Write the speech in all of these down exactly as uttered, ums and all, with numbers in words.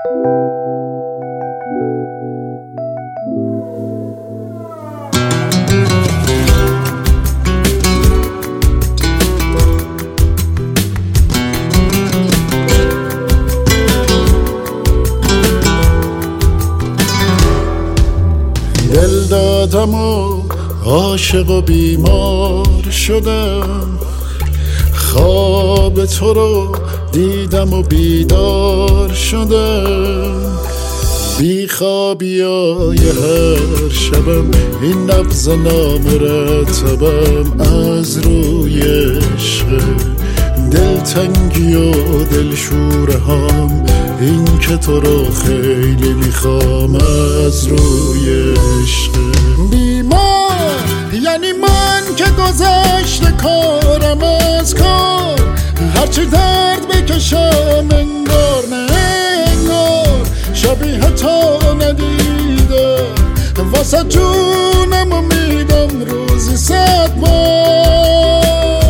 دل دادم و عاشق و بیمار شدم، خواب تو رو دیدم و بیدار شدم. بی خوابیای هر شبم این نبض نامرتبم از روی عشق، دلتنگی و دلشوره هم این که تو رو خیلی میخوام از روی عشق. بیمار یعنی من که گذشته کارم از کار، هرچی درد بکشم انگار نه انگار شبیه تو ندیدم، واسه جونم میدم روزی صد بار.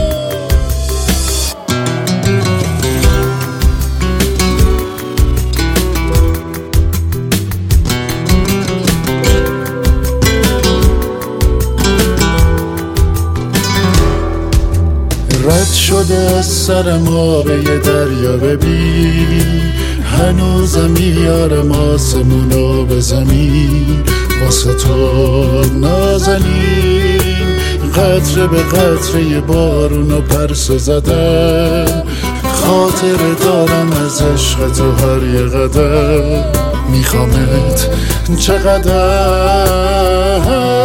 رد شده از سرم آب یه دریا ببین، هنوزم میارم آسمونو به زمین واسه تو نازنین. قطره به قطره بارونو پرسه زدم، خاطر دارم از عشق تو هر یه قدم، میخوامت چقدر.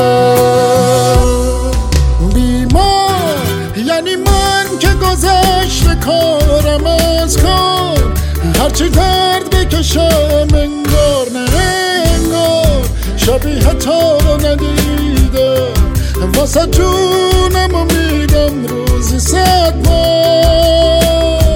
بیمار یعنی من که گذشته کارم از کار، هرچی درد بکشم انگار نه انگار شبیه تو ندیدم، واسه جونم میدم روزی صد بار.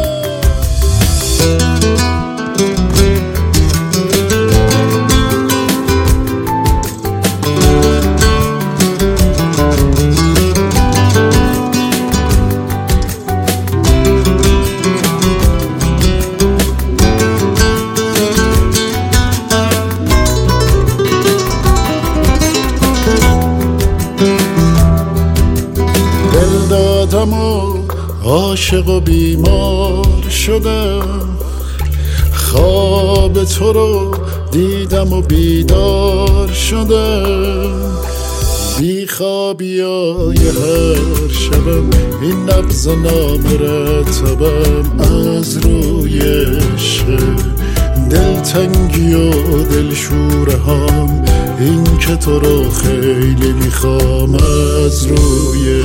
دادم و عاشق و بیمار شدم، خواب تو رو دیدم و بیدار شدم. بی خوابیای هر شبم این نبض نامرتبم از روی عشق، دلتنگی و دلشوره هم این که تو رو خیلی میخوام از روی